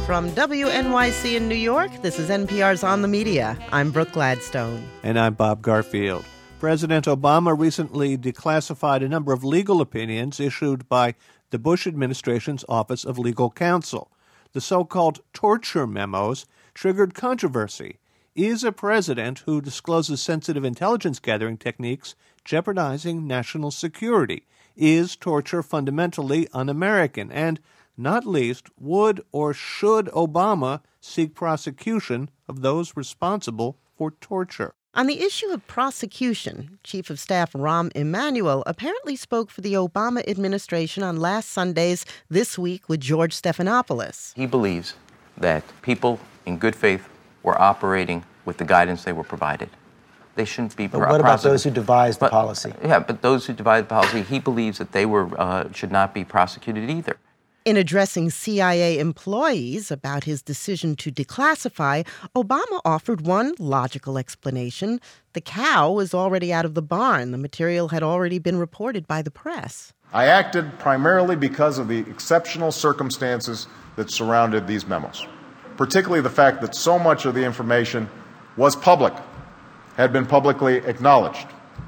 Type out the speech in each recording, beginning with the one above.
From WNYC in New York, this is NPR's On the Media. I'm Brooke Gladstone. And I'm Bob Garfield. President Obama recently declassified a number of legal opinions issued by the Bush administration's Office of Legal Counsel. The so-called torture memos triggered controversy. Is a president who discloses sensitive intelligence gathering techniques jeopardizing national security? Is torture fundamentally un-American? And, not least, would or should Obama seek prosecution of those responsible for torture? On the issue of prosecution, Chief of Staff Rahm Emanuel apparently spoke for the Obama administration on last Sunday's This Week with George Stephanopoulos. He believes that people in good faith were operating with the guidance they were provided. They shouldn't be prosecuted. But what about those who devised the policy? Yeah, but those who devised the policy, he believes that they should not be prosecuted either. In addressing CIA employees about his decision to declassify, Obama offered one logical explanation. The cow was already out of the barn. The material had already been reported by the press. I acted primarily because of the exceptional circumstances that surrounded these memos, particularly the fact that so much of the information was public, had been publicly acknowledged.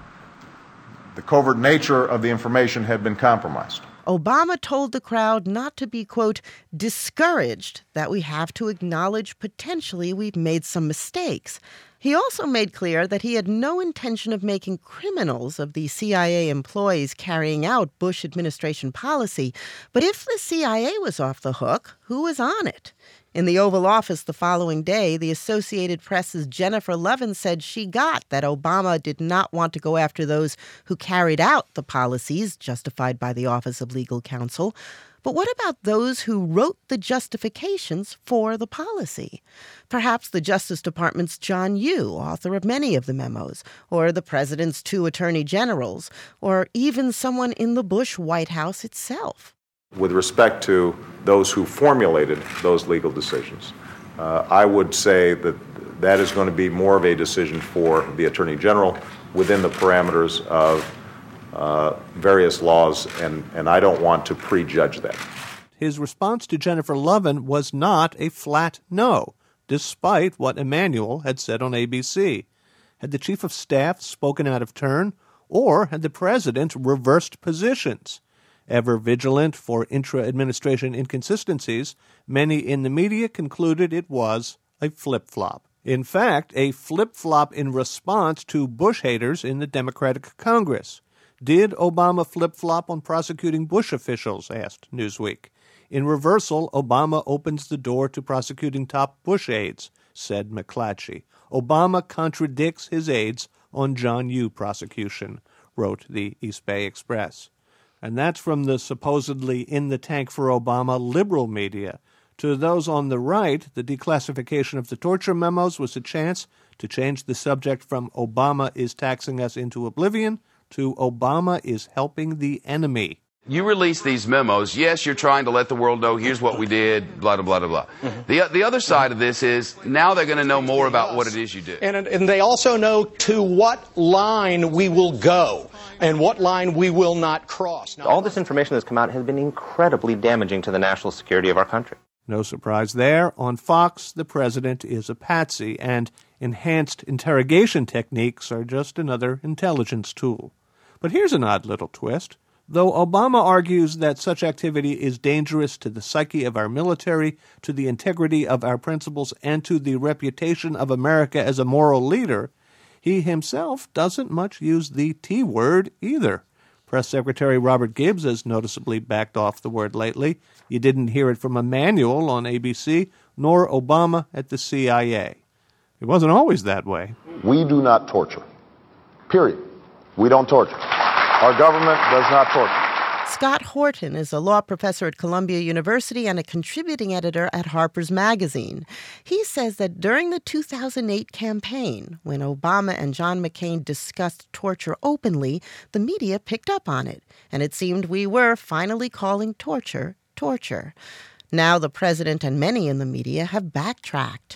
The covert nature of the information had been compromised. Obama told the crowd not to be, quote, discouraged, that we have to acknowledge potentially we've made some mistakes. He also made clear that he had no intention of making criminals of the CIA employees carrying out Bush administration policy. But if the CIA was off the hook, who was on it? In the Oval Office the following day, the Associated Press's Jennifer Levin said she got that Obama did not want to go after those who carried out the policies justified by the Office of Legal Counsel. But what about those who wrote the justifications for the policy? Perhaps the Justice Department's John Yoo, author of many of the memos, or the president's 2 attorney generals, or even someone in the Bush White House itself. With respect to those who formulated those legal decisions, I would say that is going to be more of a decision for the Attorney General within the parameters of various laws, and I don't want to prejudge that. His response to Jennifer Levin was not a flat no, despite what Emanuel had said on ABC. Had the Chief of Staff spoken out of turn, or had the President reversed positions? Ever vigilant for intra-administration inconsistencies, many in the media concluded it was a flip-flop. In fact, a flip-flop in response to Bush haters in the Democratic Congress. Did Obama flip-flop on prosecuting Bush officials, asked Newsweek. In reversal, Obama opens the door to prosecuting top Bush aides, said McClatchy. Obama contradicts his aides on John Yoo prosecution, wrote the East Bay Express. And that's from the supposedly in-the-tank for Obama liberal media. To those on the right, the declassification of the torture memos was a chance to change the subject from Obama is taxing us into oblivion to Obama is helping the enemy. You release these memos. Yes, you're trying to let the world know here's what we did, blah, blah, blah, blah. Mm-hmm. The other side of this is now they're going to know more about what it is you did. And they also know to what line we will go and what line we will not cross. All this information that's come out has been incredibly damaging to the national security of our country. No surprise there. On Fox, the president is a patsy, and enhanced interrogation techniques are just another intelligence tool. But here's an odd little twist. Though Obama argues that such activity is dangerous to the psyche of our military, to the integrity of our principles, and to the reputation of America as a moral leader, he himself doesn't much use the T word either. Press Secretary Robert Gibbs has noticeably backed off the word lately. You didn't hear it from Emanuel on ABC, nor Obama at the CIA. It wasn't always that way. We do not torture. Period. We don't torture. Our government does not torture. Scott Horton is a law professor at Columbia University and a contributing editor at Harper's Magazine. He says that during the 2008 campaign, when Obama and John McCain discussed torture openly, the media picked up on it, and it seemed we were finally calling torture torture. Now the president and many in the media have backtracked.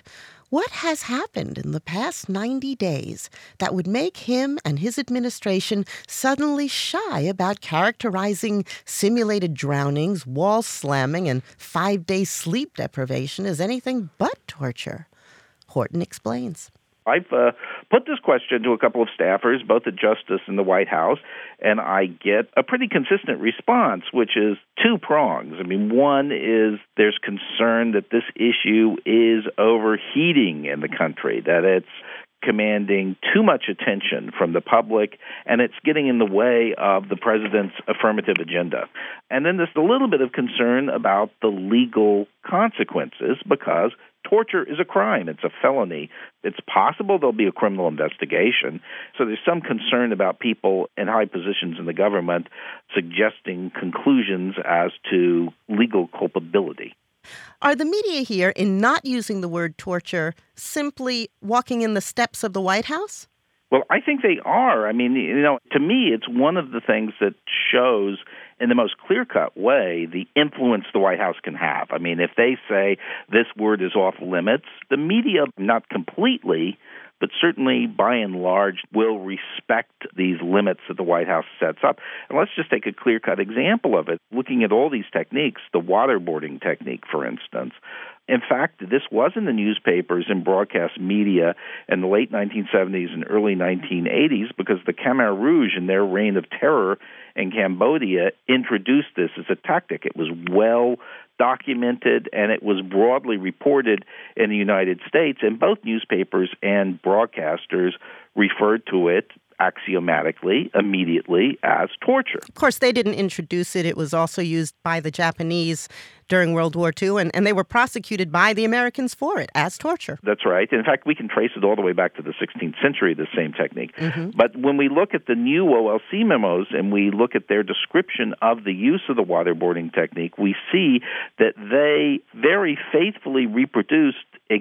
What has happened in the past 90 days that would make him and his administration suddenly shy about characterizing simulated drownings, wall slamming, and 5-day sleep deprivation as anything but torture? Horton explains. I've put this question to a couple of staffers, both at Justice and the White House, and I get a pretty consistent response, which is two prongs. I mean, one is there's concern that this issue is overheating in the country, that it's commanding too much attention from the public, and it's getting in the way of the president's affirmative agenda. And then there's a little bit of concern about the legal consequences, because torture is a crime. It's a felony. It's possible there'll be a criminal investigation. So there's some concern about people in high positions in the government suggesting conclusions as to legal culpability. Are the media here, in not using the word torture, simply walking in the steps of the White House? Well, I think they are. I mean, to me, it's one of the things that shows in the most clear-cut way the influence the White House can have. I mean, if they say this word is off limits, the media, not completely, but certainly by and large will respect these limits that the White House sets up. And let's just take a clear-cut example of it. Looking at all these techniques, the waterboarding technique, for instance. In fact, this was in the newspapers and broadcast media in the late 1970s and early 1980s because the Khmer Rouge, in their reign of terror in Cambodia, introduced this as a tactic. It was well documented, and it was broadly reported in the United States, and both newspapers and broadcasters referred to it axiomatically, immediately, as torture. Of course, they didn't introduce it. It was also used by the Japanese during World War II, and they were prosecuted by the Americans for it as torture. That's right. In fact, we can trace it all the way back to the 16th century, the same technique. Mm-hmm. But when we look at the new OLC memos and we look at their description of the use of the waterboarding technique, we see that they very faithfully reproduced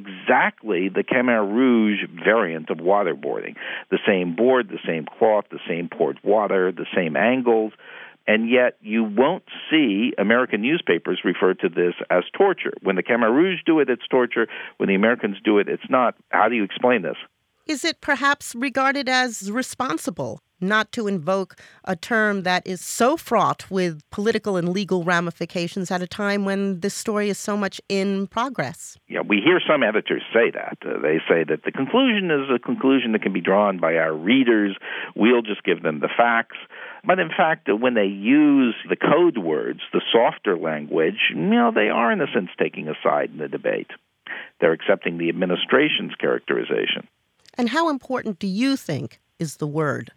exactly the Khmer Rouge variant of waterboarding. The same board, the same cloth, the same poured water, the same angles. And yet you won't see American newspapers refer to this as torture. When the Khmer Rouge do it, it's torture. When the Americans do it, it's not. How do you explain this? Is it perhaps regarded as responsible not to invoke a term that is so fraught with political and legal ramifications at a time when this story is so much in progress? Yeah, we hear some editors say that. They say that the conclusion is a conclusion that can be drawn by our readers. We'll just give them the facts. But in fact, when they use the code words, the softer language, they are in a sense taking a side in the debate. They're accepting the administration's characterization. And how important do you think is the word?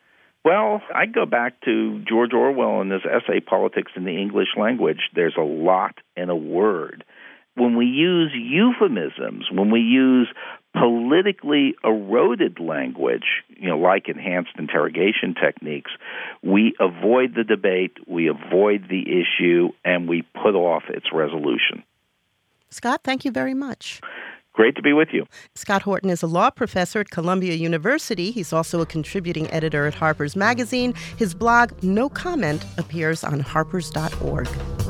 Well, I go back to George Orwell and his essay, Politics in the English Language. There's a lot in a word. When we use euphemisms, when we use politically eroded language, like enhanced interrogation techniques, we avoid the debate, we avoid the issue, and we put off its resolution. Scott, thank you very much. Great to be with you. Scott Horton is a law professor at Columbia University. He's also a contributing editor at Harper's Magazine. His blog, No Comment, appears on harpers.org.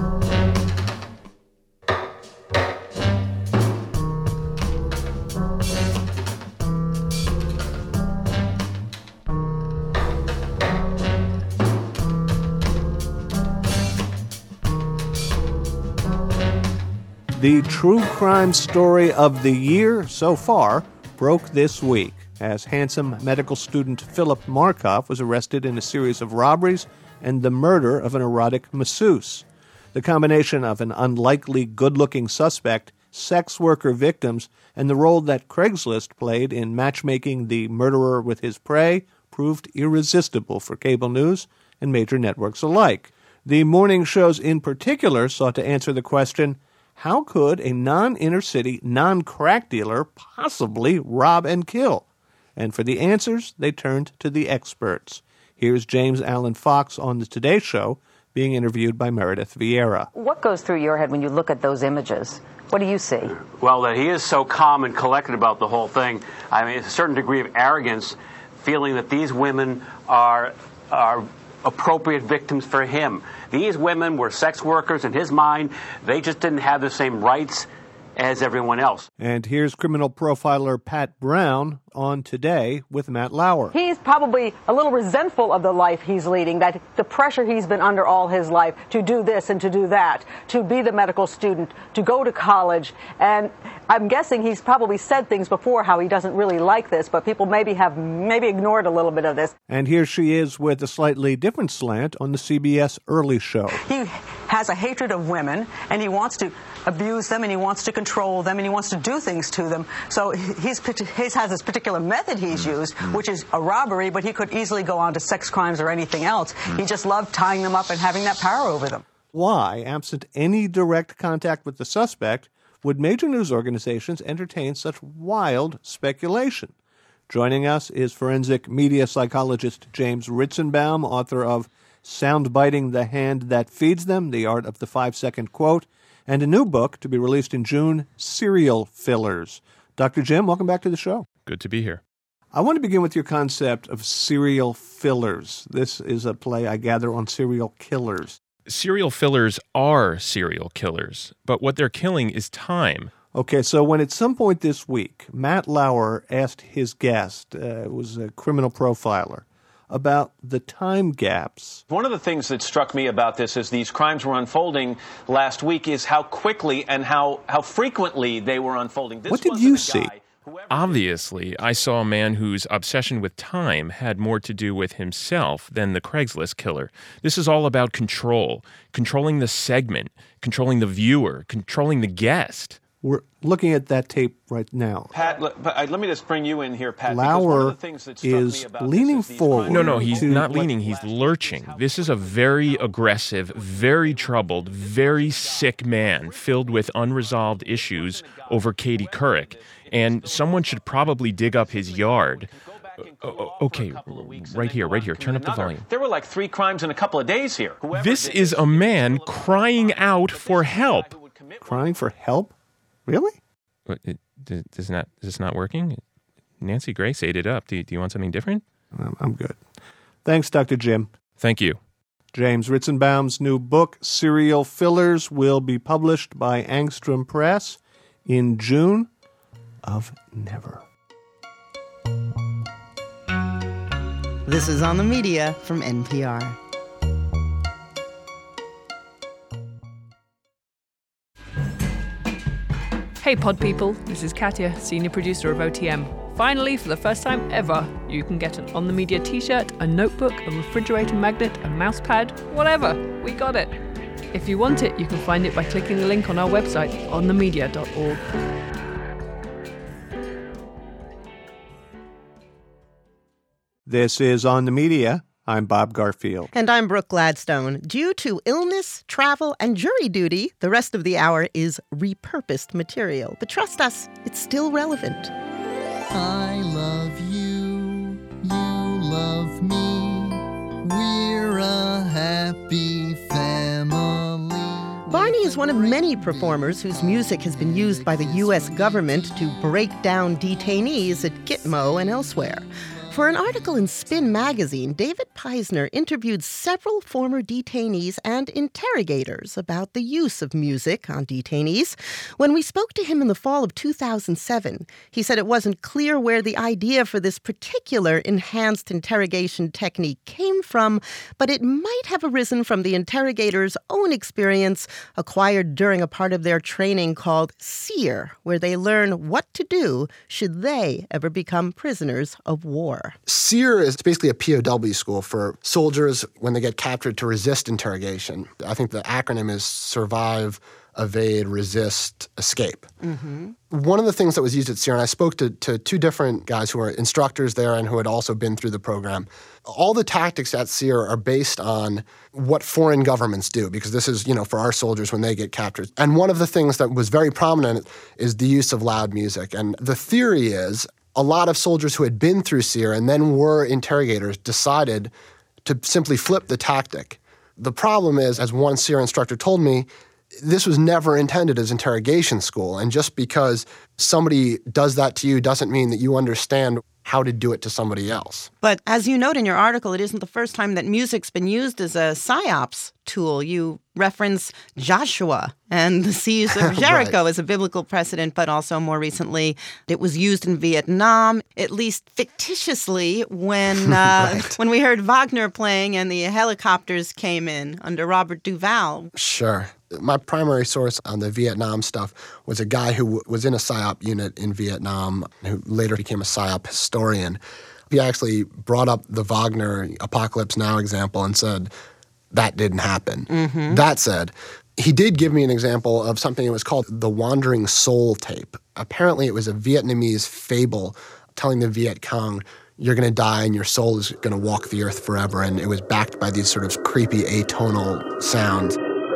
The true crime story of the year so far broke this week as handsome medical student Philip Markoff was arrested in a series of robberies and the murder of an erotic masseuse. The combination of an unlikely good-looking suspect, sex worker victims, and the role that Craigslist played in matchmaking the murderer with his prey proved irresistible for cable news and major networks alike. The morning shows in particular sought to answer the question, how could a non-inner-city, non-crack dealer possibly rob and kill? And for the answers, they turned to the experts. Here's James Allen Fox on the Today Show being interviewed by Meredith Vieira. What goes through your head when you look at those images? What do you see? Well, that he is so calm and collected about the whole thing. I mean, it's a certain degree of arrogance, feeling that these women are appropriate victims for him. These women were sex workers in his mind. They just didn't have the same rights as everyone else. And here's criminal profiler Pat Brown on Today with Matt Lauer. He's probably a little resentful of the life he's leading, that the pressure he's been under all his life to do this and to do that, to be the medical student, to go to college. And I'm guessing he's probably said things before how he doesn't really like this, but people maybe ignored a little bit of this. And here she is with a slightly different slant on the CBS Early Show. He has a hatred of women, and he wants to abuse them, and he wants to control them, and he wants to do things to them. So he has this particular method he's used, which is a robbery, but he could easily go on to sex crimes or anything else. He just loved tying them up and having that power over them. Why, absent any direct contact with the suspect, would major news organizations entertain such wild speculation? Joining us is forensic media psychologist James Ritzenbaum, author of Soundbiting the Hand That Feeds Them, The Art of the 5-Second Quote, and a new book to be released in June, Serial Fillers. Dr. Jim, welcome back to the show. Good to be here. I want to begin with your concept of serial fillers. This is a play, I gather, on serial killers. Serial fillers are serial killers, but what they're killing is time. Okay, so when at some point this week, Matt Lauer asked his guest, it was a criminal profiler, about the time gaps. One of the things that struck me about this as these crimes were unfolding last week is how quickly and how frequently they were unfolding. What did you see? Obviously, I saw a man whose obsession with time had more to do with himself than the Craigslist killer. This is all about control, controlling the segment, controlling the viewer, controlling the guest. We're looking at that tape right now. Pat, let me just bring you in here, Pat. Lauer is leaning forward. No, he's not leaning. He's lurching. This is a very aggressive, very troubled, very sick man filled with unresolved issues over Katie Couric. And someone should probably dig up his yard. Okay, right here. Turn up the volume. There were like 3 crimes in a couple of days here. This is a man crying out for help. Crying for help? Really? What, is this not working? Nancy Grace ate it up. Do you want something different? I'm good. Thanks, Dr. Jim. Thank you. James Ritzenbaum's new book, Serial Fillers, will be published by Angstrom Press in June of never. This is On the Media from NPR. Hey pod people, this is Katya, senior producer of OTM. Finally, for the first time ever, you can get an On the Media t-shirt, a notebook, a refrigerator magnet, a mouse pad, whatever. We got it. If you want it, you can find it by clicking the link on our website, onthemedia.org. This is On the Media. I'm Bob Garfield. And I'm Brooke Gladstone. Due to illness, travel, and jury duty, the rest of the hour is repurposed material. But trust us, it's still relevant. I love you, you love me, we're a happy family. Barney is one of many performers whose music has been used by the U.S. government to break down detainees at Gitmo and elsewhere. For an article in Spin magazine, David Peisner interviewed several former detainees and interrogators about the use of music on detainees. When we spoke to him in the fall of 2007, he said it wasn't clear where the idea for this particular enhanced interrogation technique came from, but it might have arisen from the interrogators' own experience acquired during a part of their training called SEER, where they learn what to do should they ever become prisoners of war. SEER is basically a POW school for soldiers when they get captured to resist interrogation. I think the acronym is Survive, Evade, Resist, Escape. Mm-hmm. One of the things that was used at SEER, and I spoke to 2 different guys who were instructors there and who had also been through the program. All the tactics at SEER are based on what foreign governments do, because this is, for our soldiers when they get captured. And one of the things that was very prominent is the use of loud music. And the theory is a lot of soldiers who had been through SEER and then were interrogators decided to simply flip the tactic. The problem is, as one SEER instructor told me, this was never intended as interrogation school. And just because somebody does that to you doesn't mean that you understand how to do it to somebody else. But as you note in your article, it isn't the first time that music's been used as a psyops tool. You reference Joshua and the siege of Jericho as a biblical precedent, but also more recently it was used in Vietnam, at least fictitiously, when when we heard Wagner playing and the helicopters came in under Robert Duvall. Sure. My primary source on the Vietnam stuff was a guy who was in a PSYOP unit in Vietnam, who later became a PSYOP historian. He actually brought up the Wagner Apocalypse Now example and said, that didn't happen. Mm-hmm. That said, he did give me an example of something that was called the Wandering Soul tape. Apparently it was a Vietnamese fable telling the Viet Cong, you're going to die and your soul is going to walk the earth forever. And it was backed by these sort of creepy atonal sounds.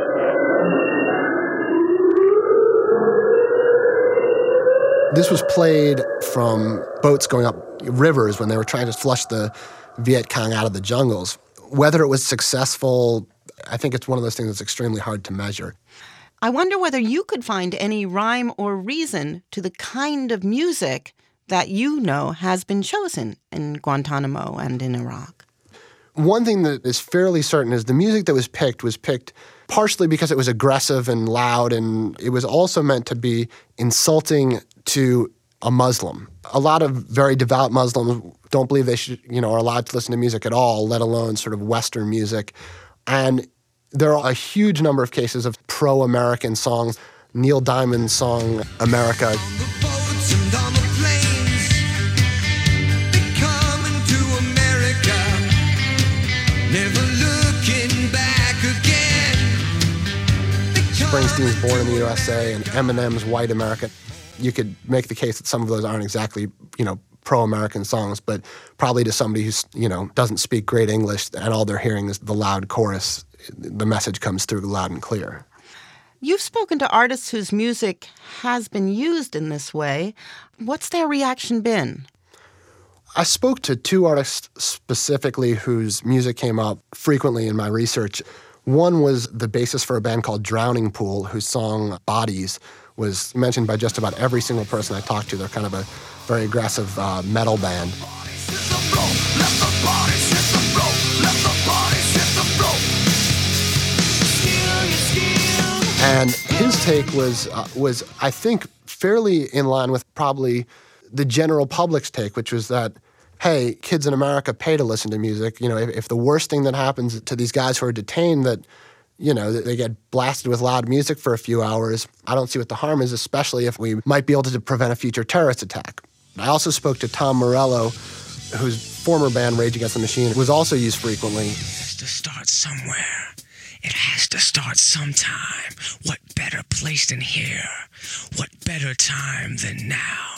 This was played from boats going up rivers when they were trying to flush the Viet Cong out of the jungles. Whether it was successful, I think it's one of those things that's extremely hard to measure. I wonder whether you could find any rhyme or reason to the kind of music that you know has been chosen in Guantanamo and in Iraq. One thing that is fairly certain is the music that was picked partially because it was aggressive and loud, and it was also meant to be insulting to a Muslim. A lot of very devout Muslims don't believe they should, are allowed to listen to music at all, let alone sort of Western music. And there are a huge number of cases of pro-American songs. Neil Diamond's song, America. Springsteen's Born in the USA and Eminem's White America. You could make the case that some of those aren't exactly, pro-American songs, but probably to somebody who's, doesn't speak great English and all they're hearing is the loud chorus, the message comes through loud and clear. You've spoken to artists whose music has been used in this way. What's their reaction been? I spoke to two artists specifically whose music came up frequently in my research. One was the bassist for a band called Drowning Pool, whose song Bodies was mentioned by just about every single person I talked to. They're kind of a very aggressive metal band. And his take was I think, fairly in line with probably the general public's take, which was that, hey, kids in America pay to listen to music. If the worst thing that happens to these guys who are detained that they get blasted with loud music for a few hours, I don't see what the harm is, especially if we might be able to prevent a future terrorist attack. I also spoke to Tom Morello, whose former band, Rage Against the Machine, was also used frequently. It has to start somewhere. It has to start sometime. What better place than here? What better time than now?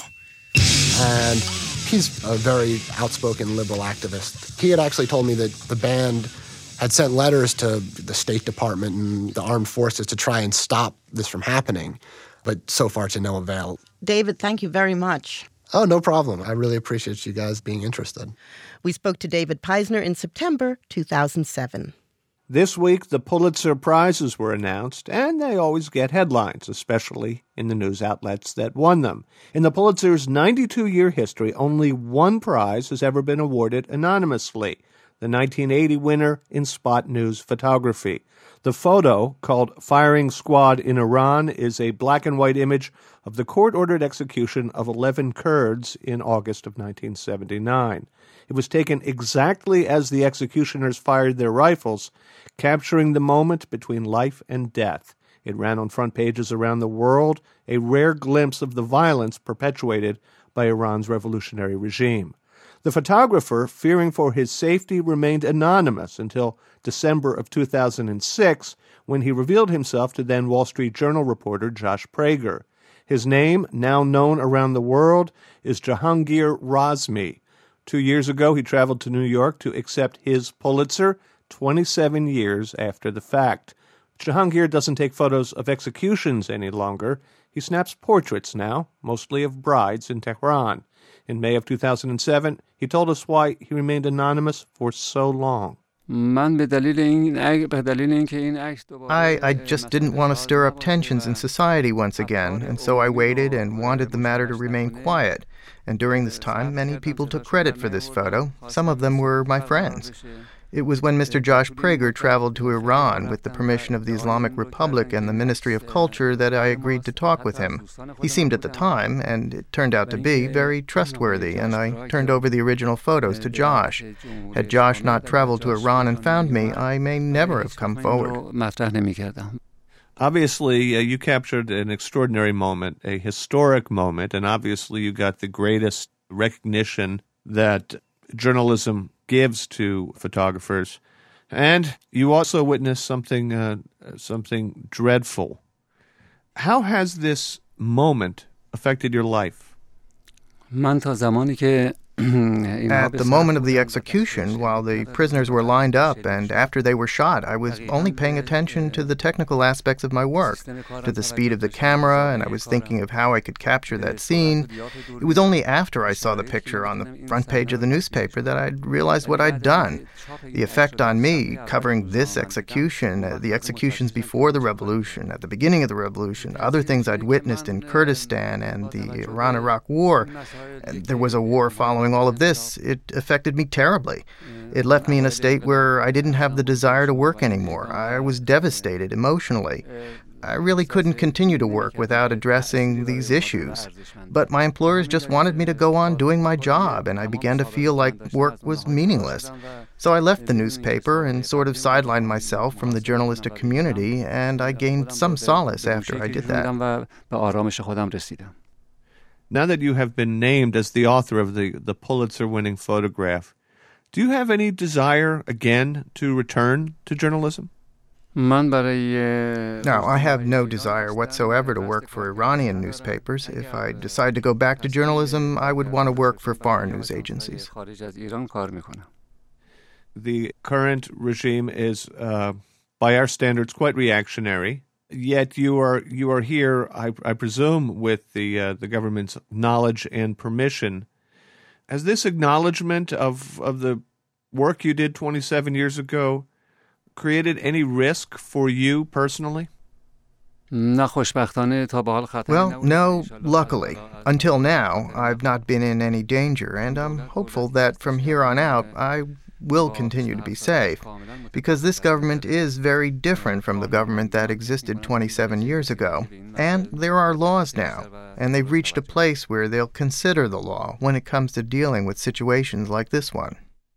And he's a very outspoken liberal activist. He had actually told me that the band had sent letters to the State Department and the armed forces to try and stop this from happening, but so far to no avail. David, thank you very much. Oh, no problem. I really appreciate you guys being interested. We spoke to David Peisner in September 2007. This week, the Pulitzer Prizes were announced, and they always get headlines, especially in the news outlets that won them. In the Pulitzer's 92-year history, only one prize has ever been awarded anonymously, the 1980 winner in Spot News photography. The photo, called Firing Squad in Iran, is a black-and-white image of the court-ordered execution of 11 Kurds in August of 1979. It was taken exactly as the executioners fired their rifles, capturing the moment between life and death. It ran on front pages around the world, a rare glimpse of the violence perpetuated by Iran's revolutionary regime. The photographer, fearing for his safety, remained anonymous until December of 2006, when he revealed himself to then Wall Street Journal reporter Josh Prager. His name, now known around the world, is Jahangir Razmi. 2 years ago, he traveled to New York to accept his Pulitzer, 27 years after the fact. Jahangir doesn't take photos of executions any longer. He snaps portraits now, mostly of brides in Tehran. In May of 2007, he told us why he remained anonymous for so long. I just didn't want to stir up tensions in society once again, and so I waited and wanted the matter to remain quiet. And during this time, many people took credit for this photo. Some of them were my friends. It was when Mr. Josh Prager traveled to Iran with the permission of the Islamic Republic and the Ministry of Culture that I agreed to talk with him. He seemed at the time, and it turned out to be, very trustworthy, and I turned over the original photos to Josh. Had Josh not traveled to Iran and found me, I may never have come forward. Obviously, you captured an extraordinary moment, a historic moment, and obviously you got the greatest recognition that journalism gives to photographers. And you also witnessed something dreadful. How has this moment affected your life? At the moment of the execution, while the prisoners were lined up and after they were shot, I was only paying attention to the technical aspects of my work, to the speed of the camera, and I was thinking of how I could capture that scene. It was only after I saw the picture on the front page of the newspaper that I'd realized what I'd done. The effect on me, covering this execution, the executions before the revolution, at the beginning of the revolution, other things I'd witnessed in Kurdistan and the Iran-Iraq War. And there was a war following all of this. It affected me terribly. It left me in a state where I didn't have the desire to work anymore. I was devastated emotionally. I really couldn't continue to work without addressing these issues. But my employers just wanted me to go on doing my job, and I began to feel like work was meaningless. So I left the newspaper and sort of sidelined myself from the journalistic community, and I gained some solace after I did that. Now that you have been named as the author of the Pulitzer-winning photograph, do you have any desire again to return to journalism? No, I have no desire whatsoever to work for Iranian newspapers. If I decide to go back to journalism, I would want to work for foreign news agencies. The current regime is, by our standards, quite reactionary. Yet you are here, I presume, with the government's knowledge and permission. Has this acknowledgement of the work you did 27 years ago created any risk for you personally? Well, no, luckily. Until now, I've not been in any danger, and I'm hopeful that from here on out, I will continue to be safe, because this government is very different from the government that existed 27 years ago. And there are laws now, and they've reached a place where they'll consider the law when it comes to dealing with situations like this one.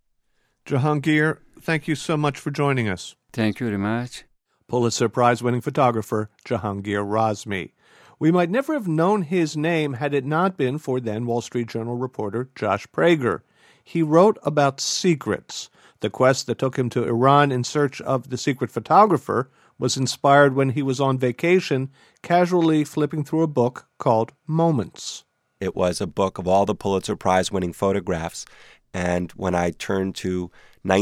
Jahangir, thank you so much for joining us. Thank you very much. Pulitzer Prize-winning photographer Jahangir Razmi. We might never have known his name had it not been for then Wall Street Journal reporter Josh Prager. He wrote about secrets. The quest that took him to Iran in search of the secret photographer was inspired when he was on vacation, casually flipping through a book called Moments. It was a book of all the Pulitzer Prize-winning photographs, and when I turned to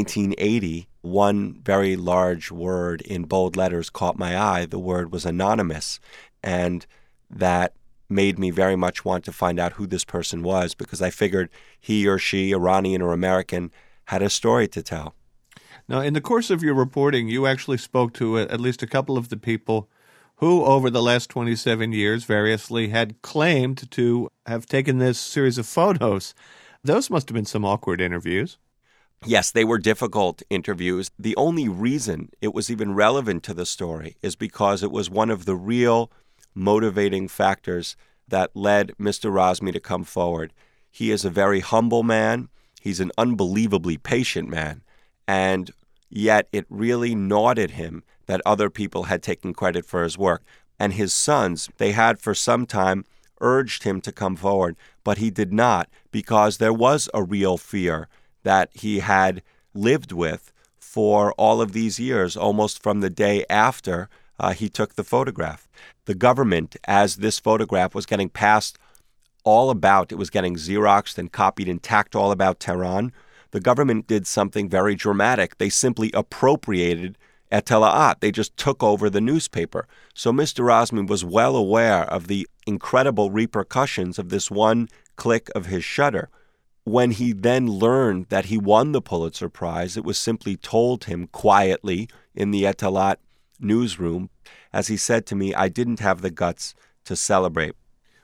1980, one very large word in bold letters caught my eye. The word was anonymous, and that made me very much want to find out who this person was, because I figured he or she, Iranian or American, had a story to tell. Now, in the course of your reporting, you actually spoke to at least a couple of the people who, over the last 27 years, variously had claimed to have taken this series of photos. Those must have been some awkward interviews. Yes, they were difficult interviews. The only reason it was even relevant to the story is because it was one of the real motivating factors that led Mr. Razmi to come forward. He is a very humble man. He's an unbelievably patient man. And yet it really gnawed at him that other people had taken credit for his work. And his sons, they had for some time urged him to come forward, but he did not, because there was a real fear that he had lived with for all of these years, almost from the day after he took the photograph. The government, as this photograph was getting passed all about, it was getting Xeroxed and copied and tacked all about Tehran, the government did something very dramatic. They simply appropriated Etela'at. They just took over the newspaper. So Mr. Razmi was well aware of the incredible repercussions of this one click of his shutter. When he then learned that he won the Pulitzer Prize, it was simply told him quietly in the Etela'at newsroom. As he said to me, I didn't have the guts to celebrate.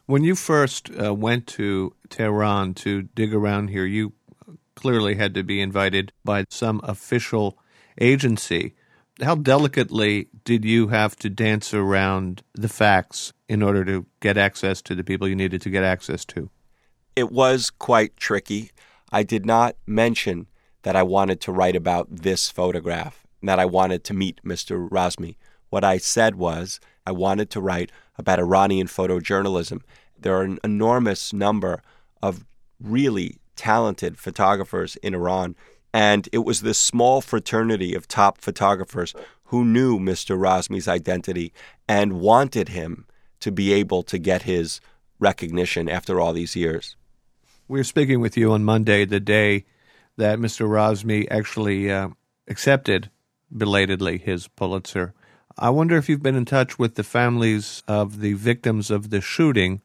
When you first went to Tehran to dig around here, you clearly had to be invited by some official agency. How delicately did you have to dance around the facts in order to get access to the people you needed to get access to? It was quite tricky. I did not mention that I wanted to write about this photograph, that I wanted to meet Mr. Razmi. What I said was I wanted to write about Iranian photojournalism. There are an enormous number of really talented photographers in Iran, and it was this small fraternity of top photographers who knew Mr. Razmi's identity and wanted him to be able to get his recognition after all these years. We were speaking with you on Monday, the day that Mr. Razmi actually accepted belatedly his Pulitzer. I wonder if you've been in touch with the families of the victims of the shooting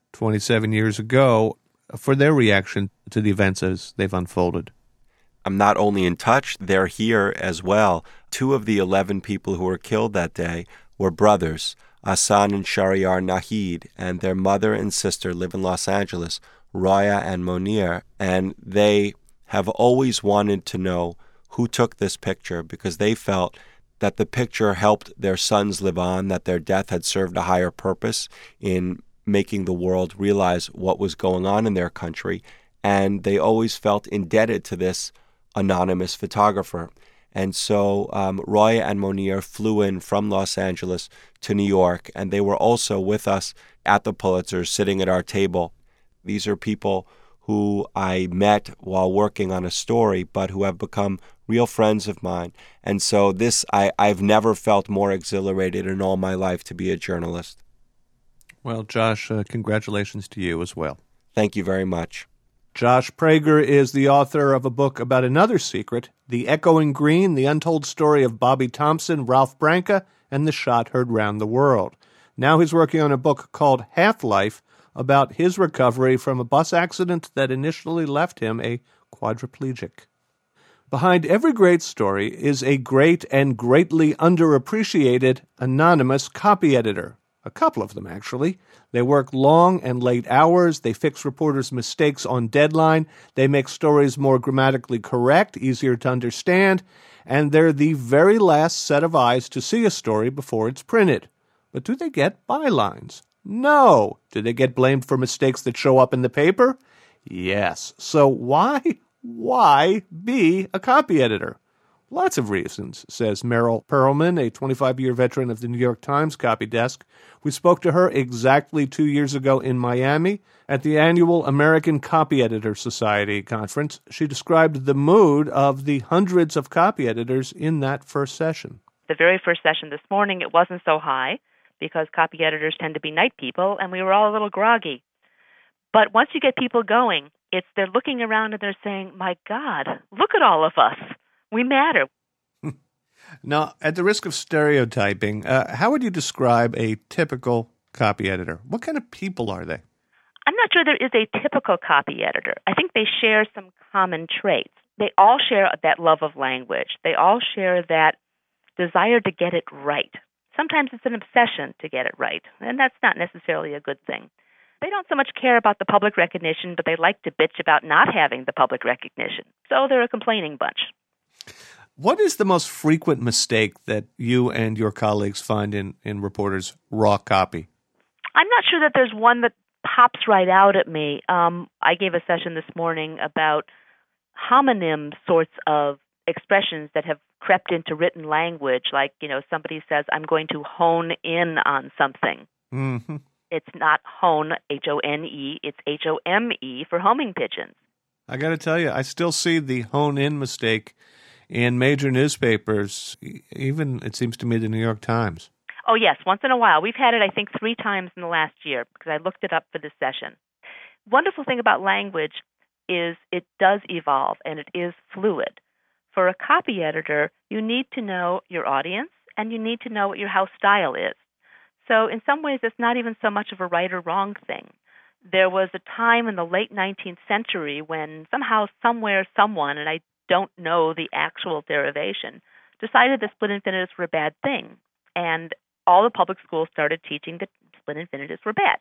27 years ago for their reaction to the events as they've unfolded. I'm not only in touch, they're here as well. 2 of the 11 people who were killed that day were brothers, Ahsan and Shahryar Nahid, and their mother and sister live in Los Angeles, Roya and Monir, and they have always wanted to know who took this picture because they felt that the picture helped their sons live on, that their death had served a higher purpose in making the world realize what was going on in their country, and they always felt indebted to this anonymous photographer. And so Roya and Monir flew in from Los Angeles to New York, and they were also with us at the Pulitzer, sitting at our table. These are people who I met while working on a story, but who have become real friends of mine. And so I've never felt more exhilarated in all my life to be a journalist. Well, Josh, congratulations to you as well. Thank you very much. Josh Prager is the author of a book about another secret, The Echoing Green, the untold story of Bobby Thompson, Ralph Branca, and the shot heard round the world. Now he's working on a book called Half-Life about his recovery from a bus accident that initially left him a quadriplegic. Behind every great story is a great and greatly underappreciated anonymous copy editor. A couple of them, actually. They work long and late hours. They fix reporters' mistakes on deadline. They make stories more grammatically correct, easier to understand, and they're the very last set of eyes to see a story before it's printed. But do they get bylines? No. Do they get blamed for mistakes that show up in the paper? Yes. So why be a copy editor? Lots of reasons, says Meryl Perlman, a 25-year veteran of the New York Times copy desk. We spoke to her exactly 2 years ago in Miami at the annual American Copy Editor Society conference. She described the mood of the hundreds of copy editors in that first session. The very first session this morning, it wasn't so high because copy editors tend to be night people, and we were all a little groggy. But once you get people going, they're looking around and they're saying, my God, look at all of us. We matter. Now, at the risk of stereotyping, how would you describe a typical copy editor? What kind of people are they? I'm not sure there is a typical copy editor. I think they share some common traits. They all share that love of language. They all share that desire to get it right. Sometimes it's an obsession to get it right, and that's not necessarily a good thing. They don't so much care about the public recognition, but they like to bitch about not having the public recognition. So they're a complaining bunch. What is the most frequent mistake that you and your colleagues find in reporters' raw copy? I'm not sure that there's one that pops right out at me. I gave a session this morning about homonym sorts of expressions that have crept into written language, like, somebody says, I'm going to hone in on something. Mm-hmm. It's not hone, H-O-N-E, it's H-O-M-E for homing pigeons. I got to tell you, I still see the hone in mistake in major newspapers, even, it seems to me, the New York Times. Oh, yes, once in a while. We've had it, I think, 3 times in the last year because I looked it up for this session. Wonderful thing about language is it does evolve and it is fluid. For a copy editor, you need to know your audience and you need to know what your house style is. So in some ways, it's not even so much of a right or wrong thing. There was a time in the late 19th century when somehow, somewhere, someone, and I don't know the actual derivation, decided that split infinitives were a bad thing. And all the public schools started teaching that split infinitives were bad.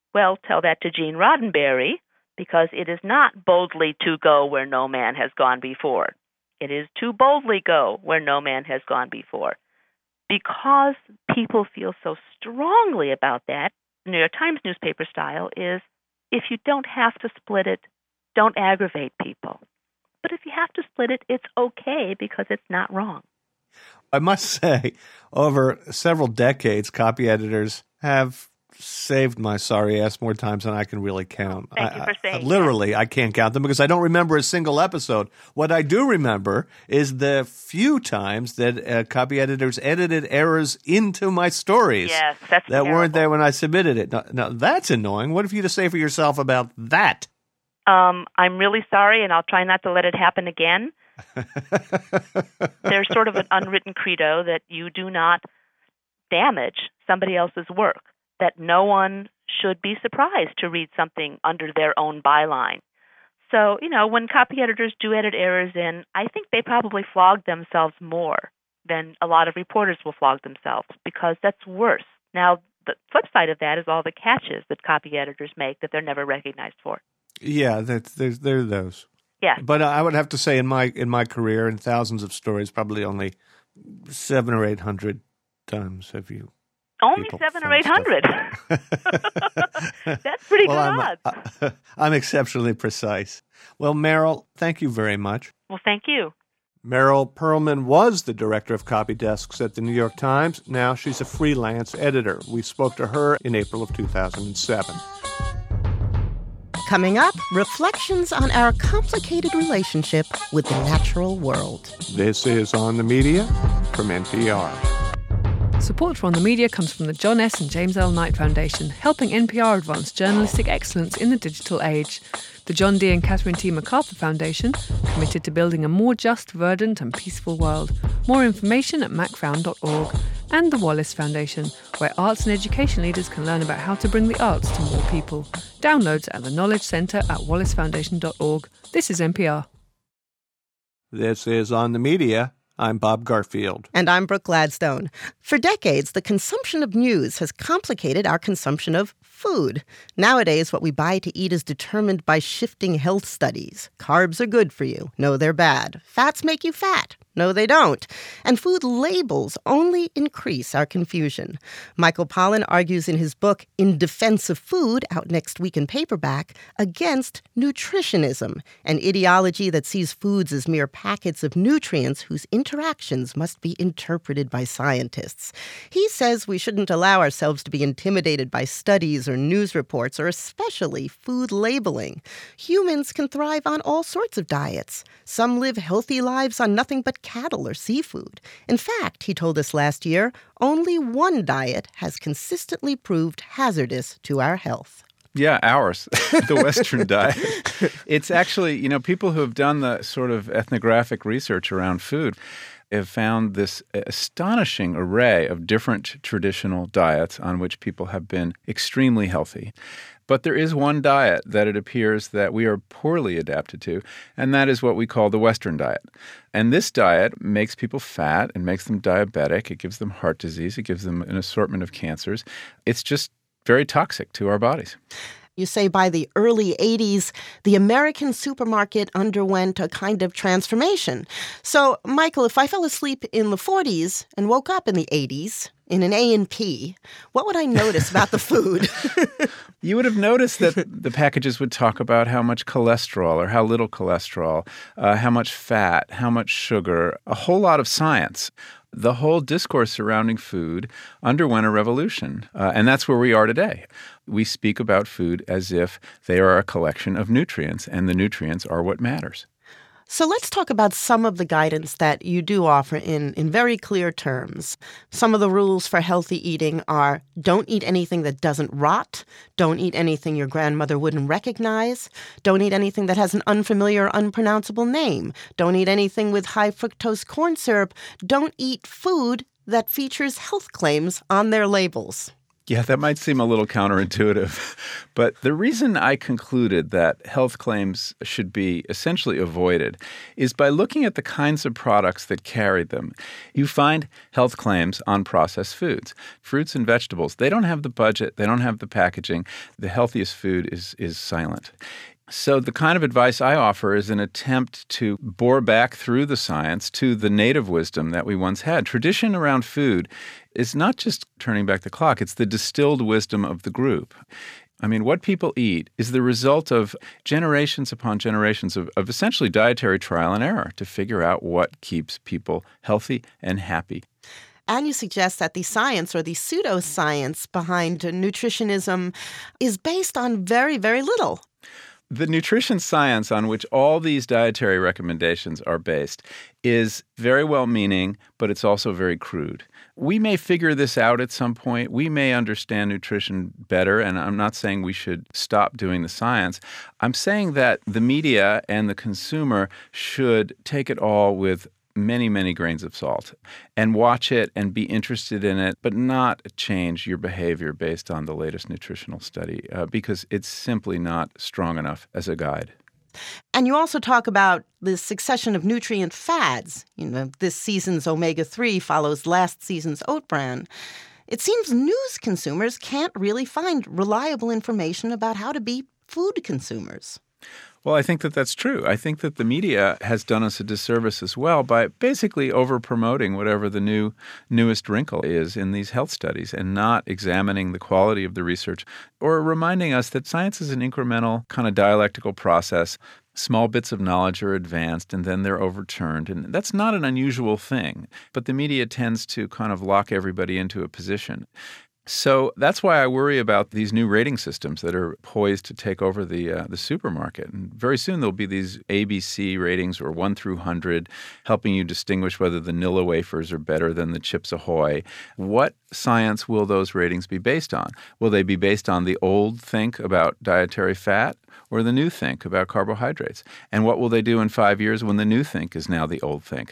Well, tell that to Gene Roddenberry, because it is not boldly to go where no man has gone before. It is to boldly go where no man has gone before. Because people feel so strongly about that, the New York Times newspaper style is, if you don't have to split it, don't aggravate people. But if you have to split it, it's okay because it's not wrong. I must say, over several decades, copy editors have saved my sorry ass more times than I can really count. Thank you for saying literally, I can't count them because I don't remember a single episode. What I do remember is the few times that copy editors edited errors into my stories that weren't there when I submitted it. Now, that's annoying. What have you to say for yourself about that? I'm really sorry, and I'll try not to let it happen again. There's sort of an unwritten credo that you do not damage somebody else's work, that no one should be surprised to read something under their own byline. So, when copy editors do edit errors in, I think they probably flog themselves more than a lot of reporters will flog themselves, because that's worse. Now, the flip side of that is all the catches that copy editors make that they're never recognized for. Yeah, there are those. Yeah. But I would have to say in my career, in thousands of stories, probably only 700 or 800 times have you. Only 700 or 800. That's pretty good odds. I'm exceptionally precise. Well, Meryl, thank you very much. Well, thank you. Meryl Perlman was the director of copy desks at the New York Times. Now she's a freelance editor. We spoke to her in April of 2007. Coming up, reflections on our complicated relationship with the natural world. This is On the Media from NPR. Support for On the Media comes from the John S. and James L. Knight Foundation, helping NPR advance journalistic excellence in the digital age. The John D. and Catherine T. MacArthur Foundation, committed to building a more just, verdant and peaceful world. More information at macfound.org. And the Wallace Foundation, where arts and education leaders can learn about how to bring the arts to more people. Downloads at the Knowledge Centre at wallacefoundation.org. This is NPR. This is On the Media. I'm Bob Garfield. And I'm Brooke Gladstone. For decades, the consumption of news has complicated our consumption of food. Nowadays, what we buy to eat is determined by shifting health studies. Carbs are good for you. No, they're bad. Fats make you fat. No, they don't. And food labels only increase our confusion. Michael Pollan argues in his book, In Defense of Food, out next week in paperback, against nutritionism, an ideology that sees foods as mere packets of nutrients whose interactions must be interpreted by scientists. He says we shouldn't allow ourselves to be intimidated by studies or news reports, or especially food labeling. Humans can thrive on all sorts of diets. Some live healthy lives on nothing but cattle or seafood. In fact, he told us last year, only one diet has consistently proved hazardous to our health. Yeah, ours, the Western diet. It's actually, people who have done the sort of ethnographic research around food have found this astonishing array of different traditional diets on which people have been extremely healthy. But there is one diet that it appears that we are poorly adapted to, and that is what we call the Western diet. And this diet makes people fat and makes them diabetic. It gives them heart disease. It gives them an assortment of cancers. It's just very toxic to our bodies. You say by the early 80s, the American supermarket underwent a kind of transformation. So, Michael, if I fell asleep in the 40s and woke up in the 80s in an A&P, what would I notice about the food? You would have noticed that the packages would talk about how much cholesterol or how little cholesterol, how much fat, how much sugar, a whole lot of science. The whole discourse surrounding food underwent a revolution, and that's where we are today. We speak about food as if they are a collection of nutrients, and the nutrients are what matters. So let's talk about some of the guidance that you do offer in very clear terms. Some of the rules for healthy eating are don't eat anything that doesn't rot, don't eat anything your grandmother wouldn't recognize, don't eat anything that has an unfamiliar or unpronounceable name, don't eat anything with high fructose corn syrup, don't eat food that features health claims on their labels. Yeah, that might seem a little counterintuitive. But the reason I concluded that health claims should be essentially avoided is by looking at the kinds of products that carry them. You find health claims on processed foods. Fruits and vegetables, they don't have the budget, they don't have the packaging. The healthiest food is silent. So the kind of advice I offer is an attempt to bore back through the science to the native wisdom that we once had. Tradition around food is not just turning back the clock, it's the distilled wisdom of the group. I mean, what people eat is the result of generations upon generations of essentially dietary trial and error to figure out what keeps people healthy and happy. And you suggest that the science or the pseudoscience behind nutritionism is based on very, very little. The nutrition science on which all these dietary recommendations are based is very well-meaning, but it's also very crude. We may figure this out at some point. We may understand nutrition better, and I'm not saying we should stop doing the science. I'm saying that the media and the consumer should take it all with many, many grains of salt and watch it and be interested in it, but not change your behavior based on the latest nutritional study because it's simply not strong enough as a guide. And you also talk about the succession of nutrient fads. This season's omega-3 follows last season's oat bran. It seems news consumers can't really find reliable information about how to be food consumers. Well, I think that that's true. I think that the media has done us a disservice as well by basically over-promoting whatever the newest wrinkle is in these health studies and not examining the quality of the research or reminding us that science is an incremental kind of dialectical process. Small bits of knowledge are advanced and then they're overturned. And that's not an unusual thing. But the media tends to kind of lock everybody into a position. So that's why I worry about these new rating systems that are poised to take over the supermarket. And very soon there'll be these ABC ratings or 1 through 100 helping you distinguish whether the Nilla wafers are better than the Chips Ahoy. What science will those ratings be based on? Will they be based on the old think about dietary fat or the new think about carbohydrates? And what will they do in 5 years when the new think is now the old think?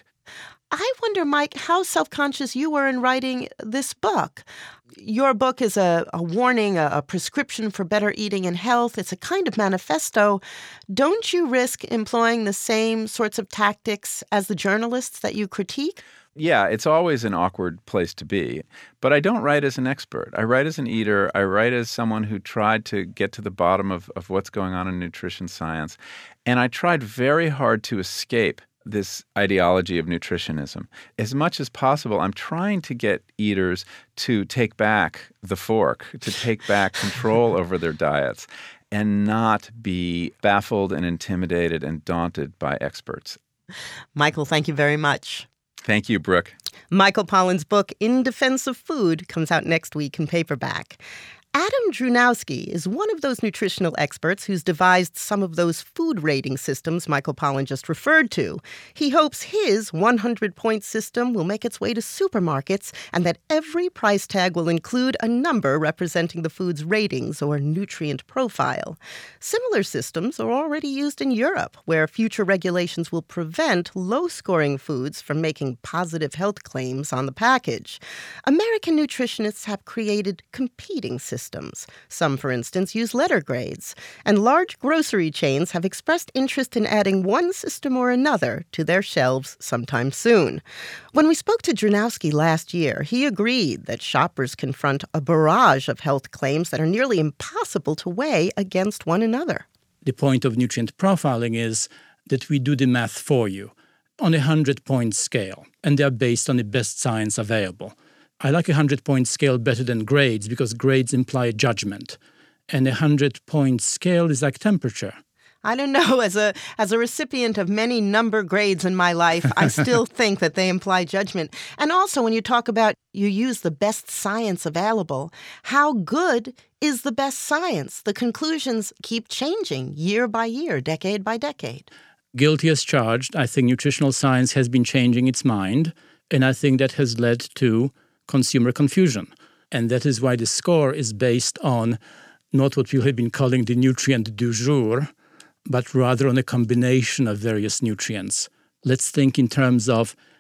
I wonder, Mike, how self-conscious you were in writing this book. Your book is a warning, a prescription for better eating and health. It's a kind of manifesto. Don't you risk employing the same sorts of tactics as the journalists that you critique? Yeah, it's always an awkward place to be. But I don't write as an expert. I write as an eater. I write as someone who tried to get to the bottom of what's going on in nutrition science. And I tried very hard to escape this ideology of nutritionism. As much as possible, I'm trying to get eaters to take back the fork, to take back control over their diets, and not be baffled and intimidated and daunted by experts. Michael, thank you very much. Thank you, Brooke. Michael Pollan's book, In Defense of Food, comes out next week in paperback. Adam Drewnowski is one of those nutritional experts who's devised some of those food rating systems Michael Pollan just referred to. He hopes his 100-point system will make its way to supermarkets and that every price tag will include a number representing the food's ratings or nutrient profile. Similar systems are already used in Europe, where future regulations will prevent low-scoring foods from making positive health claims on the package. American nutritionists have created competing systems. Some, for instance, use letter grades. And large grocery chains have expressed interest in adding one system or another to their shelves sometime soon. When we spoke to Drewnowski last year, he agreed that shoppers confront a barrage of health claims that are nearly impossible to weigh against one another. The point of nutrient profiling is that we do the math for you on a 100-point scale, and they are based on the best science available. I like a 100-point scale better than grades because grades imply judgment. And a 100-point scale is like temperature. I don't know. As a recipient of many number grades in my life, I still think that they imply judgment. And also, when you talk about you use the best science available, how good is the best science? The conclusions keep changing year by year, decade by decade. Guilty as charged. I think nutritional science has been changing its mind, and I think that has led to consumer confusion. And that is why the score is based on not what we have been calling the nutrient du jour, but rather on a combination of various nutrients. Let's think in terms of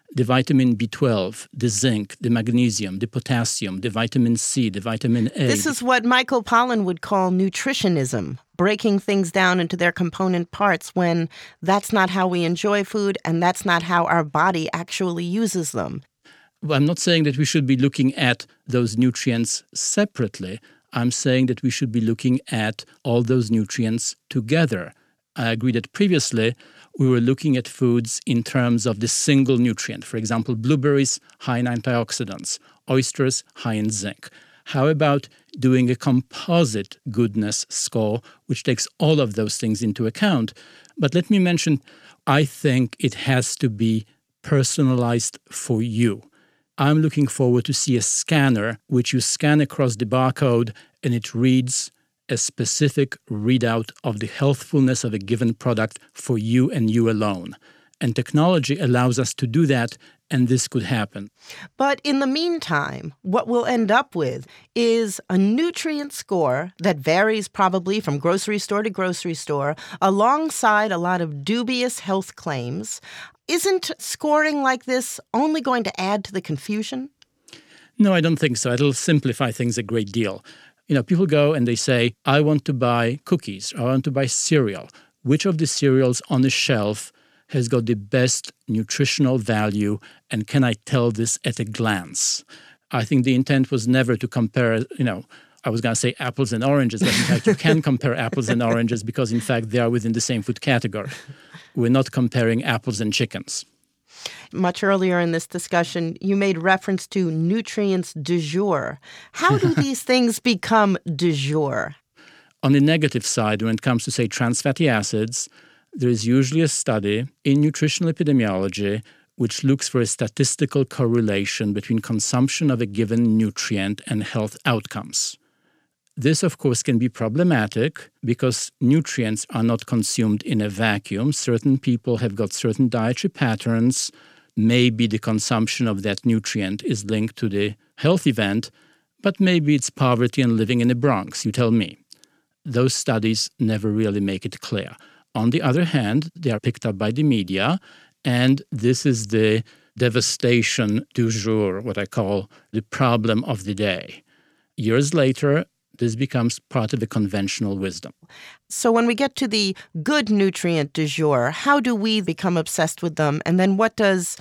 the vitamin B12, the zinc, the magnesium, the potassium, the vitamin C, the vitamin A. This is what Michael Pollan would call nutritionism, breaking things down into their component parts when that's not how we enjoy food and that's not how our body actually uses them. Well, I'm not saying that we should be looking at those nutrients separately. I'm saying that we should be looking at all those nutrients together. I agree that previously we were looking at foods in terms of the single nutrient. For example, blueberries, high in antioxidants, oysters, high in zinc. How about doing a composite goodness score, which takes all of those things into account? But let me mention, I think it has to be personalized for you. I'm looking forward to see a scanner which you scan across the barcode and it reads a specific readout of the healthfulness of a given product for you and you alone. And technology allows us to do that, and this could happen. But in the meantime, what we'll end up with is a nutrient score that varies probably from grocery store to grocery store, alongside a lot of dubious health claims. Isn't scoring like this only going to add to the confusion? No, I don't think so. It'll simplify things a great deal. People go and they say, I want to buy cookies, I want to buy cereal. Which of the cereals on the shelf has got the best nutritional value, and can I tell this at a glance? I think the intent was never to compare, I was going to say apples and oranges, but in fact you can compare apples and oranges because in fact they are within the same food category. We're not comparing apples and chickens. Much earlier in this discussion, you made reference to nutrients du jour. How do these things become du jour? On the negative side, when it comes to, say, trans fatty acids, there is usually a study in nutritional epidemiology which looks for a statistical correlation between consumption of a given nutrient and health outcomes. This, of course, can be problematic because nutrients are not consumed in a vacuum. Certain people have got certain dietary patterns. Maybe the consumption of that nutrient is linked to the health event, but maybe it's poverty and living in the Bronx, you tell me. Those studies never really make it clear. On the other hand, they are picked up by the media, and this is the devastation du jour, what I call the problem of the day. Years later, this becomes part of the conventional wisdom. So when we get to the good nutrient du jour, how do we become obsessed with them? And then what does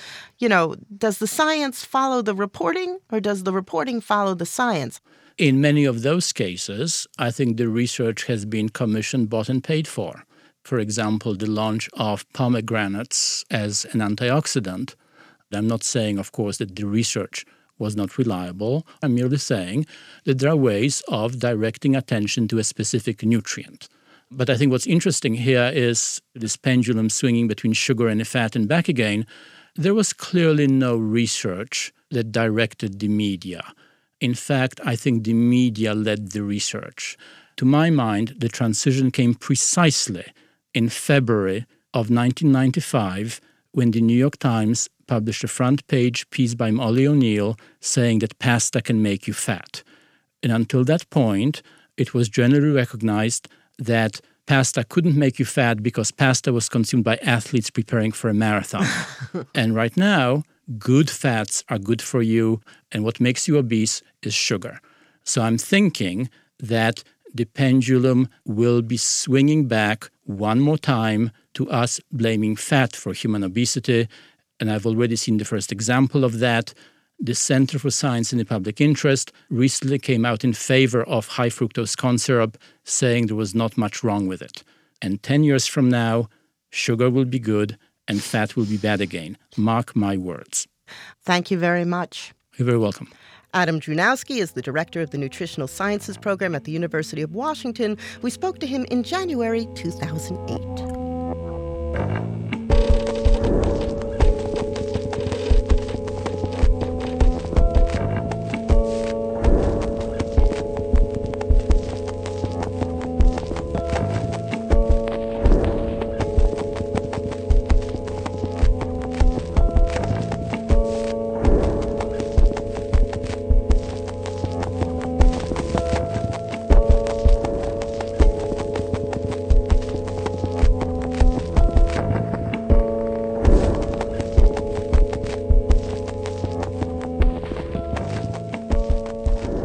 the science follow the reporting, or does the reporting follow the science? In many of those cases, I think the research has been commissioned, bought, and paid for. For example, the launch of pomegranates as an antioxidant. I'm not saying, of course, that the research was not reliable. I'm merely saying that there are ways of directing attention to a specific nutrient. But I think what's interesting here is this pendulum swinging between sugar and fat and back again. There was clearly no research that directed the media. In fact, I think the media led the research. To my mind, the transition came precisely in February of 1995 when the New York Times published a front-page piece by Molly O'Neill saying that pasta can make you fat. And until that point, it was generally recognized that pasta couldn't make you fat because pasta was consumed by athletes preparing for a marathon. And right now, good fats are good for you, and what makes you obese is sugar. So I'm thinking that the pendulum will be swinging back one more time to us blaming fat for human obesity. And I've already seen the first example of that. The Center for Science in the Public Interest recently came out in favor of high fructose corn syrup, saying there was not much wrong with it. And 10 years from now, sugar will be good and fat will be bad again. Mark my words. Thank you very much. You're very welcome. Adam Drewnowski is the director of the Nutritional Sciences program at the University of Washington. We spoke to him in January 2008.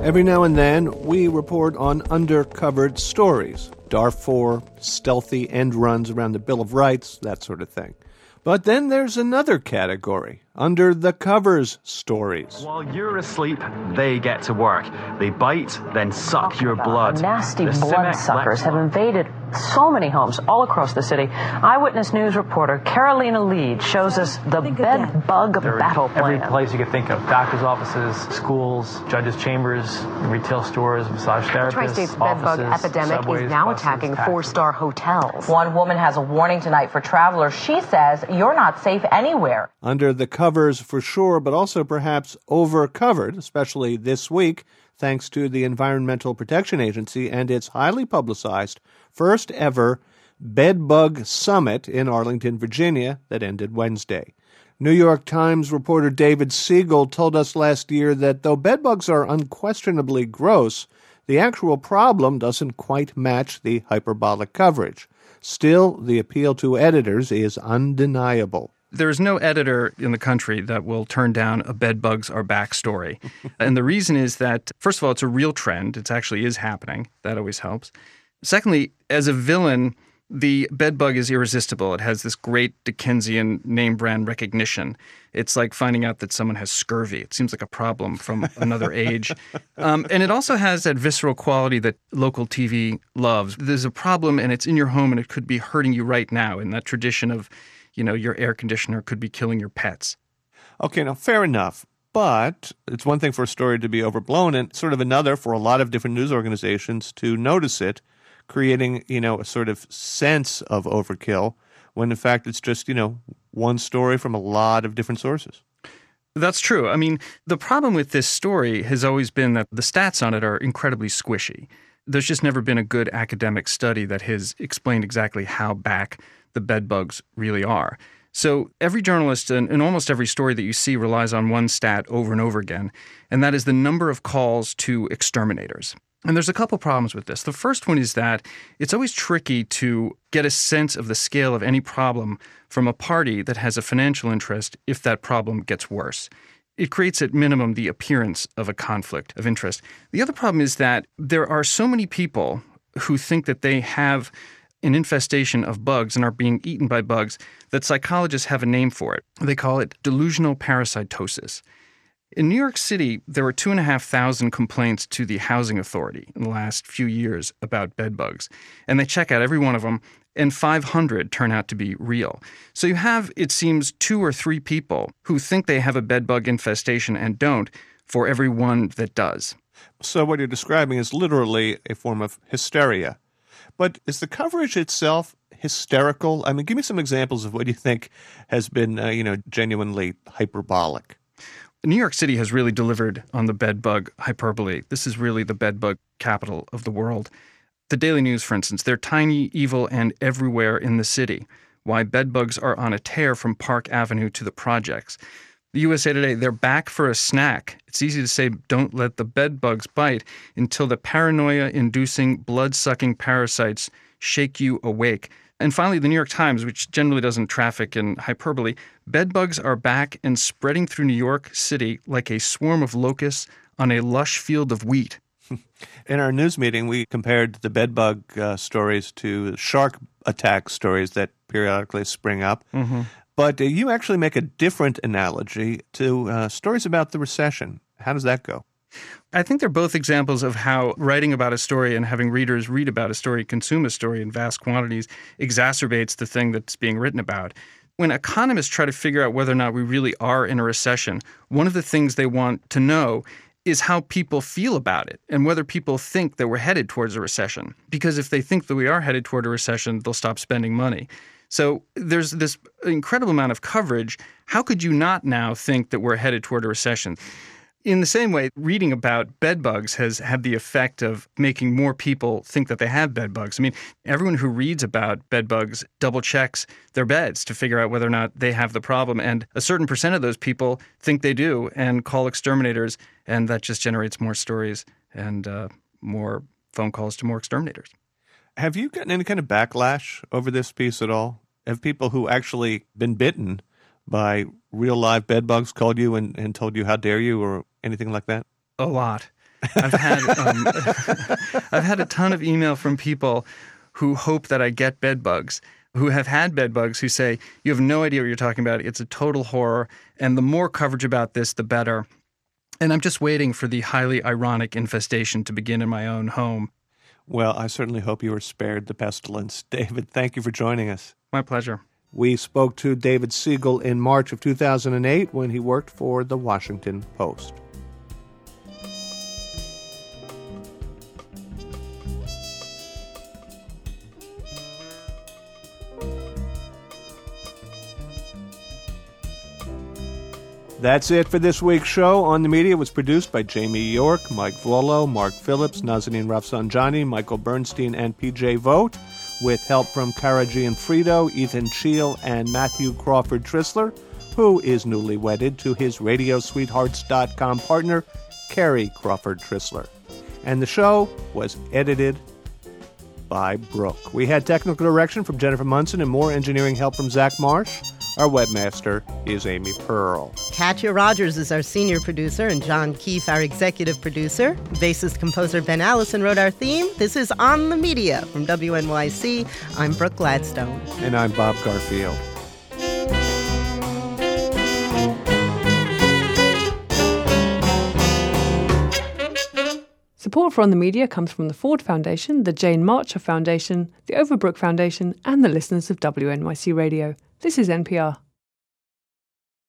Every now and then, we report on undercovered stories. Darfur, stealthy end runs around the Bill of Rights, that sort of thing. But then there's another category, under the covers stories. While you're asleep, they get to work. They bite, then suck your blood. Nasty bloodsuckers have invaded so many homes all across the city. Eyewitness News reporter Carolina Lead shows us the bed bug battle plan. Every place you could think of: doctor's offices, schools, judges' chambers, retail stores, massage therapists, Tri-State's bed bug epidemic is now attacking four-star hotels. One woman has a warning tonight for travelers. She says you're not safe anywhere. Under the covers for sure, but also perhaps over-covered, especially this week, thanks to the Environmental Protection Agency and its highly publicized first ever Bedbug Summit in Arlington, Virginia, that ended Wednesday. New York Times reporter David Siegel told us last year that though bedbugs are unquestionably gross, the actual problem doesn't quite match the hyperbolic coverage. Still, the appeal to editors is undeniable. There's no editor in the country that will turn down a bedbugs are back story. And the reason is that, first of all, it's a real trend. It actually is happening. That always helps. Secondly, as a villain, the bedbug is irresistible. It has this great Dickensian name brand recognition. It's like finding out that someone has scurvy. It seems like a problem from another age. And it also has that visceral quality that local TV loves. There's a problem and it's in your home and it could be hurting you right now, in that tradition of, your air conditioner could be killing your pets. Okay, now fair enough. But it's one thing for a story to be overblown and sort of another for a lot of different news organizations to notice it, creating, a sort of sense of overkill when in fact it's just, one story from a lot of different sources. That's true. I mean, the problem with this story has always been that the stats on it are incredibly squishy. There's just never been a good academic study that has explained exactly how back the bedbugs really are. So every journalist in almost every story that you see relies on one stat over and over again, and that is the number of calls to exterminators. And there's a couple problems with this. The first one is that it's always tricky to get a sense of the scale of any problem from a party that has a financial interest if that problem gets worse. It creates at minimum the appearance of a conflict of interest. The other problem is that there are so many people who think that they have an infestation of bugs and are being eaten by bugs that psychologists have a name for it. They call it delusional parasitosis. In New York City, there were 2,500 complaints to the Housing Authority in the last few years about bedbugs, and they check out every one of them, and 500 turn out to be real. So you have, it seems, 2 or 3 people who think they have a bedbug infestation and don't, for every one that does. So what you're describing is literally a form of hysteria. But is the coverage itself hysterical? I mean, give me some examples of what you think has been, genuinely hyperbolic. New York City has really delivered on the bedbug hyperbole. This is really the bedbug capital of the world. The Daily News, for instance, they're tiny, evil, and everywhere in the city. Why bedbugs are on a tear from Park Avenue to the projects. The USA Today, they're back for a snack. It's easy to say, don't let the bedbugs bite until the paranoia-inducing, blood-sucking parasites shake you awake. And finally, the New York Times, which generally doesn't traffic in hyperbole, bedbugs are back and spreading through New York City like a swarm of locusts on a lush field of wheat. In our news meeting, we compared the bedbug stories to shark attack stories that periodically spring up. Mm-hmm. But you actually make a different analogy to stories about the recession. How does that go? I think they're both examples of how writing about a story and having readers read about a story, consume a story in vast quantities, exacerbates the thing that's being written about. When economists try to figure out whether or not we really are in a recession, one of the things they want to know is how people feel about it and whether people think that we're headed towards a recession. Because if they think that we are headed toward a recession, they'll stop spending money. So there's this incredible amount of coverage. How could you not now think that we're headed toward a recession? In the same way, reading about bedbugs has had the effect of making more people think that they have bedbugs. I mean, everyone who reads about bedbugs double checks their beds to figure out whether or not they have the problem. And a certain percent of those people think they do and call exterminators. And that just generates more stories and more phone calls to more exterminators. Have you gotten any kind of backlash over this piece at all? Have people who actually been bitten by real live bedbugs called you and told you how dare you or anything like that? A lot. I've had a ton of email from people who hope that I get bed bugs, who have had bed bugs, who say, you have no idea what you're talking about. It's a total horror. And the more coverage about this, the better. And I'm just waiting for the highly ironic infestation to begin in my own home. Well, I certainly hope you were spared the pestilence. David, thank you for joining us. My pleasure. We spoke to David Siegel in March of 2008 when he worked for The Washington Post. That's it for this week's show. On the Media was produced by Jamie York, Mike Vuolo, Mark Phillips, Nazanin Rafsanjani, Michael Bernstein, and PJ Vogt, with help from Kara Gianfrido, Ethan Cheel, and Matthew Crawford Trissler, who is newly wedded to his RadioSweethearts.com partner, Carrie Crawford Trissler. And the show was edited by Brooke. We had technical direction from Jennifer Munson and more engineering help from Zach Marsh. Our webmaster is Amy Pearl. Katya Rogers is our senior producer and John Keefe our executive producer. Bassist-composer Ben Allison wrote our theme. This is On the Media from WNYC. I'm Brooke Gladstone. And I'm Bob Garfield. Support for On the Media comes from the Ford Foundation, the Jane Marcher Foundation, the Overbrook Foundation, and the listeners of WNYC Radio. This is NPR.